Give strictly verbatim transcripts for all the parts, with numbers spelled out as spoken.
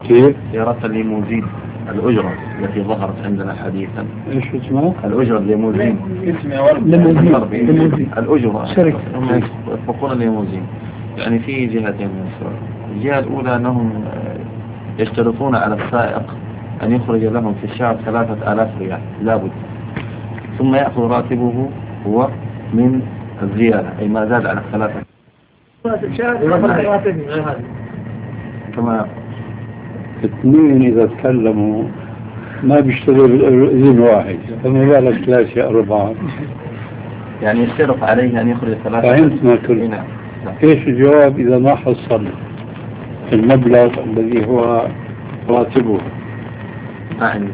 كيف؟ سيارات الليموزين الأجرة التي ظهرت عندنا حديثا. ايش اسمها؟ الأجرة الليموزين. الليموزين. الأجرة. شركة. هم يطلقون الليموزين. يعني في جهتين من السؤال. الجهة الأولى أنهم يشترطون على السائق أن يخرج لهم في الشهر ثلاثة آلاف ريال لابد، ثم يأخذ راتبه هو من الزيادة أي ما زاد على الثلاثة. كما اثنين إذا تكلموا ما بيشتغل إذن واحد، فما بالك ثلاثة أربعة. يعني يشترط عليه أن يخرج ثلاثة. فهمتنا كلنا. إيش الجواب إذا ما حصل المبلغ الذي هو راتبه؟ ما عندي.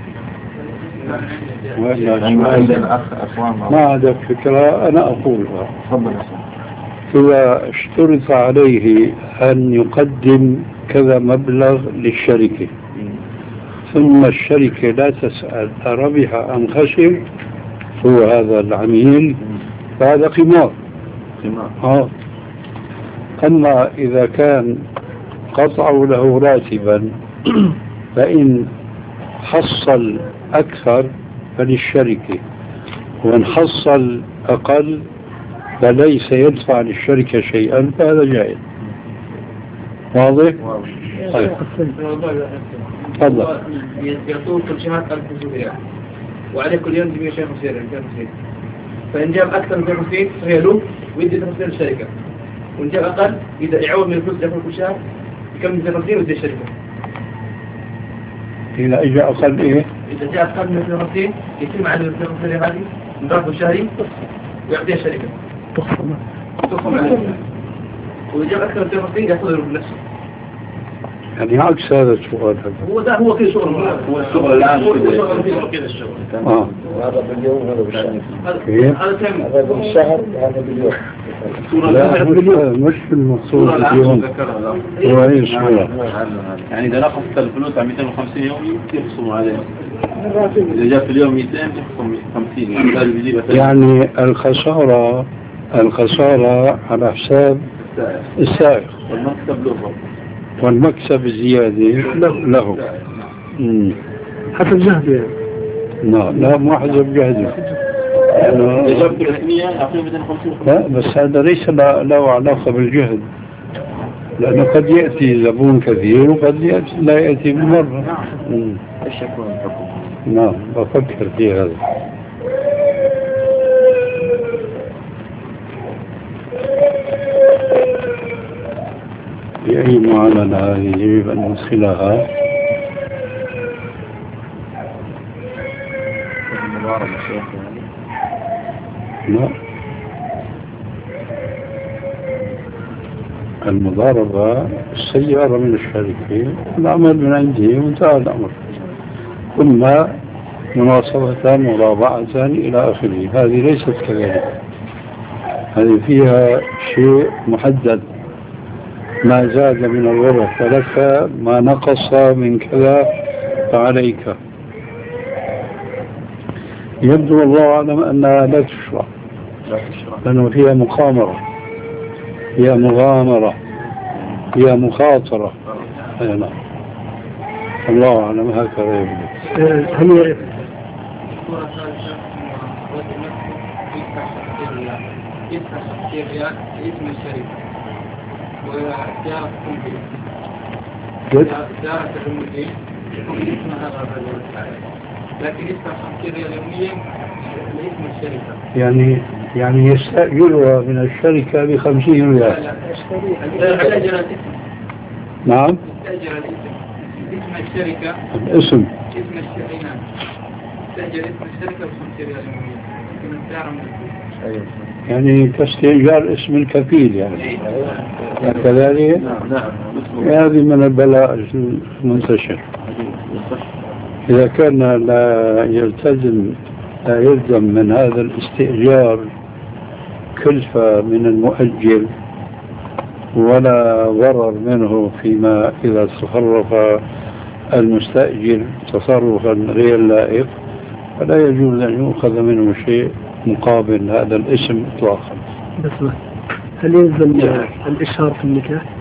ما عندك فكرة، أنا أقولها. تفضل. إذا اشترط عليه أن يقدم كذا مبلغ للشركة ثم الشركة لا تسأل أربح أم خسر هو هذا العميل، فهذا قمار. آه. أما إذا كان قطعوا له راتبا فإن حصل أكثر فللشركة، وإن حصل أقل فليس يدفع للشركة شيئا، فهذا جائز. واضح؟ طيب. تفضل. يعطوه كل شهر ألف وخمسمائة وعليه كل يوم مئة وخمسين، فإن جاب أكثر من مئة وخمسين فهي له ويدي خمسين للشركة، وإن جاب أقل إذا يعوض من الفلوس يأخذ كل شهر يكمل مئة وخمسين ويدي الشركة. إذا إجا أقل إيه؟ إذا جاء أقل من مئة وخمسين يتم على مئة وخمسين هذه من راتبه الشهري ويعطيها الشركة. تخصم عليه. وإذا جاب أكثر من مئة وخمسين يأخذه بنفسه. يعني عكس هذا السؤال. هو ده هو كده شغل. هو الشغل الآن هو كده الشغل. آه. هذا باليوم وهذا بالشهر. هذا كم؟ هذا بالشهر وهذا باليوم. لا مش في المقصود اليوم. هو ايش هو؟ يعني إذا نقصت الفلوس على مئتين وخمسين يوم يخصموا عليه. إذا جاء في اليوم مئتين يخصم خمسين. يعني الخسارة الخسارة على حساب السائق. والمكسب له. والمكسب الزيادة له. حسب جهده يعني. لا لا مو حسب جهده. لا بس هذا ليس له علاقة بالجهد، لأنه قد يأتي زبون كثير وقد يأتي لا يأتي بمرة. ايش يكون الحكم؟ نعم بفكر في هذا. بأي معاملة يجب أن ندخلها؟ المضاربة شيخ لا، المضاربة السيارة من الشركة، العمل من عندي وانتهى الأمر، ثم مناصفة مرابعة إلى آخره. هذه ليست كذلك، هذه فيها شيء محدد، ما زاد من الربح فلك، ما نقص من كذا فعليك. يبدو الله أعلم أنها لا تشرع لأنه فيها مقامرة، فيها مغامرة، فيها مخاطرة. أينا. الله أعلم هكذا يبدو. هل يدفع ستين ريال اسم الشركة وسيارة تكون سيارة الرمزية يكون اسمها هذا الرجل، لكن يدفع خمسين ريال يوميا لاسم الشركة. يعني يعني يستأجرها من الشركة بخمسين ريال. لا لا لا نعم. يستأجر الاسم، اسم الشركة. الاسم. اسم الشركة نعم. يستأجر اسم الشركة بخمسين ريال يوميا، لكن السعر من يعني كاستئجار اسم الكفيل يعني. كذلك. هذه من البلاء المنتشر. إذا كان لا يلتزم لا يلزم من هذا الاستئجار كلفة من المؤجر ولا ضرر منه فيما إذا تصرف المستأجر تصرفا غير لائق، فلا يجوز أن يؤخذ منه شيء مقابل هذا الاسم إطلاقا. بس هل يلزم الإشهار في النكاح؟